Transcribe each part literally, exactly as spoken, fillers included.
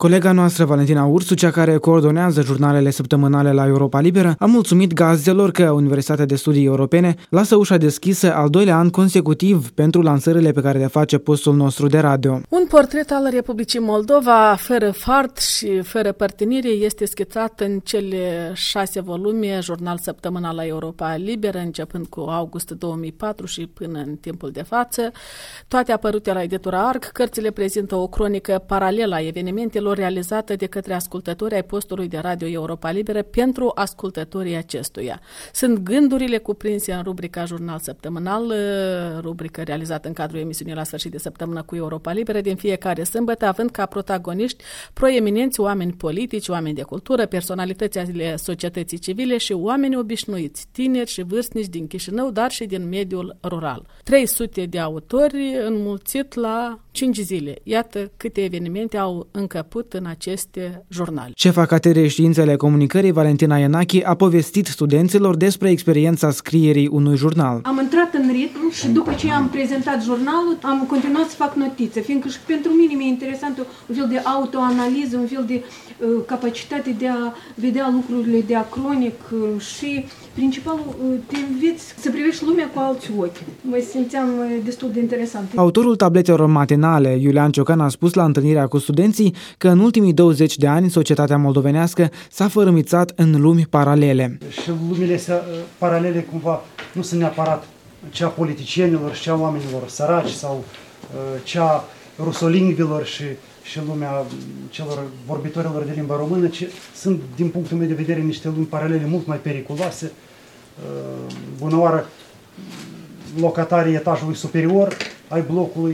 Colega noastră, Valentina Ursu, cea care coordonează jurnalele săptămânale la Europa Liberă, a mulțumit gazdelor că Universitatea de Studii Europene lasă ușa deschisă al doilea an consecutiv pentru lansările pe care le face postul nostru de radio. Un portret al Republicii Moldova, fără fart și fără părtinire, este schițat în cele șase volume, jurnal săptămânal la Europa Liberă, începând cu august două mii patru și până în timpul de față. Toate apărute la editura Arc, cărțile prezintă o cronică paralelă a evenimentelor realizată de către ascultători ai postului de radio Europa Liberă pentru ascultătorii acestuia. Sunt gândurile cuprinse în rubrica Jurnal Săptămânal, rubrică realizată în cadrul emisiunii La Sfârșit de Săptămână cu Europa Liberă din fiecare sâmbătă, având ca protagoniști proeminenți oameni politici, oameni de cultură, personalități ale societății civile și oameni obișnuiți, tineri și vârstnici din Chișinău, dar și din mediul rural. trei sute de autori înmulțit la cinci zile. Iată câte evenimente au încăput în aceste jurnale. Șefa Catedrei Științele Comunicării, Valentina Ienachi, a povestit studenților despre experiența scrierii unui jurnal. Am intrat în ritm și după ce am prezentat jurnalul, am continuat să fac notițe, fiindcă și pentru mine mi-e interesant un fel de autoanaliză, un fel de uh, capacitate de a vedea lucrurile diacronic uh, și principalul uh, te înveți să privești lumea cu alți ochi. Mă simțeam uh, destul de interesant. Autorul tabletelor matinale, Iulian Ciocan, a spus la întâlnirea cu studenții că în ultimii douăzeci de ani societatea moldovenească s-a fărâmițat în lumi paralele. Și lumile astea paralele cumva nu sunt neapărat cea politicienilor și cea oamenilor săraci sau cea rusolingvilor și, și lumea celor vorbitorilor de limba română, ci sunt, din punctul meu de vedere, niște lumi paralele mult mai periculoase. Bună oară, locatarii etajului superior ai blocului,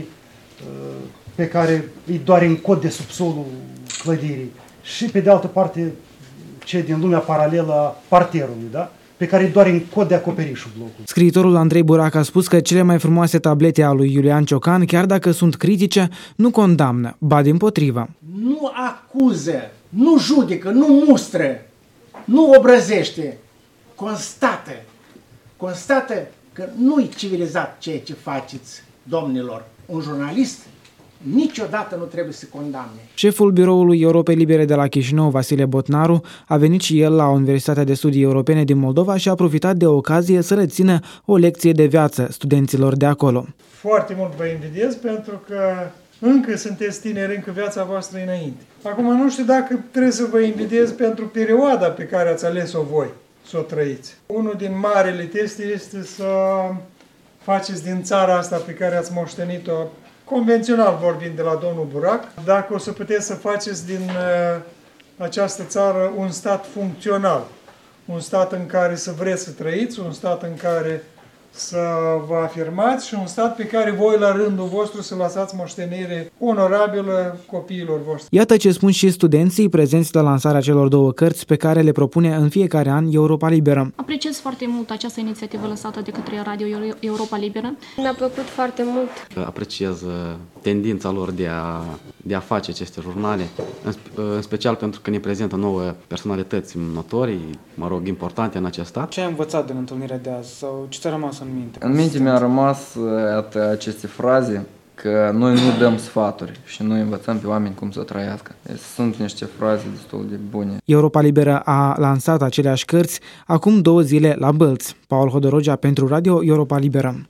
pe care îi doare în cod de subsolul clădirii, și pe de altă parte cei din lumea paralelă a parterului, da? Pe care îi doare în cod de acoperișul blocului. Scriitorul Andrei Burac a spus că cele mai frumoase tablete ale lui Iulian Ciocan, chiar dacă sunt critice, nu condamnă, ba dimpotrivă. Nu acuză, nu judecă, nu mustră, nu obrăzește, constată, constată că nu-i civilizat ceea ce faceți, domnilor. Un jurnalist niciodată nu trebuie să condamne. Șeful biroului Europei Libere de la Chișinău, Vasile Botnaru, a venit și el la Universitatea de Studii Europene din Moldova și a profitat de ocazie să rețină o lecție de viață studenților de acolo. Foarte mult vă invidiez pentru că încă sunteți tineri, încă viața voastră înainte. Acum nu știu dacă trebuie să vă invidiez pentru perioada pe care ați ales-o voi să o trăiți. Unul din marele teste este să faceți din țara asta pe care ați moștenit-o, convențional vorbind de la domnul Burac, dacă o să puteți să faceți din uh, această țară un stat funcțional, un stat în care să vreți să trăiți, un stat în care să vă afirmați și un stat pe care voi la rândul vostru să lăsați moștenire onorabilă copiilor voștri. Iată ce spun și studenții prezenți la lansarea celor două cărți pe care le propune în fiecare an Europa Liberă. Apreciez foarte mult această inițiativă lăsată de către Radio Europa Liberă. Mi-a plăcut foarte mult. Apreciez tendința lor de a, de a face aceste jurnale, în, în special pentru că ne prezintă nouă personalități notorii, mă rog, importante în acest stat. Ce ai învățat din întâlnirea de azi sau ce ți-a rămas în minte? În minte mi-a rămas iată, aceste fraze că noi nu dăm sfaturi și noi învățăm pe oameni cum să trăiască. Deci sunt niște fraze destul de bune. Europa Liberă a lansat aceleași cărți acum două zile la Bălți. Paul Hodorogea pentru Radio Europa Liberă.